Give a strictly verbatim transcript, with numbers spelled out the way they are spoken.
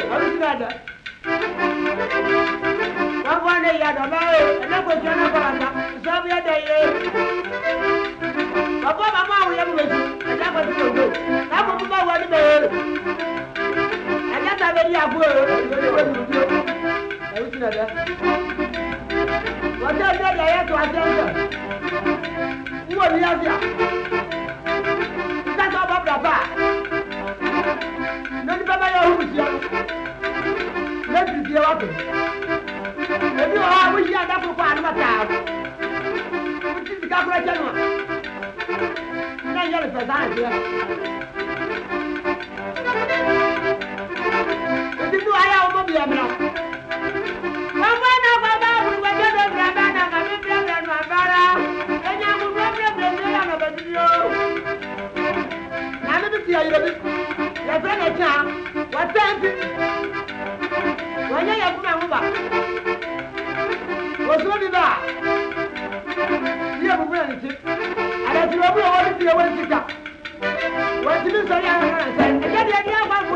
Alucinada. Não vou nem ir, não vai. Não vou tirar nada. Só via daí. Papai, mamãe, eu vou ver. Já vou ver. Já vou ver o ano dele. Já tá bem a boa. Alucinada. Você é daí aí, tu acha? O olho é assim. Tá só para papá. Não te vai eu vou Let's be a little. If you are, we shall have to find my town. Which is the calculation. Now, you're the answer. If you do, I will be a man. No one of my mouth will get a grandma and my brother and my brother. And I will rub your brother on the video. Now, let me see how you do. Your friend is now. What time? Wanya ya kuna nguba. Woso bi ba. Ye bu bra nti. Ala ti wo bu wo ti wo ntika. Wo ti bi so ya na na sai. E je de dia kwa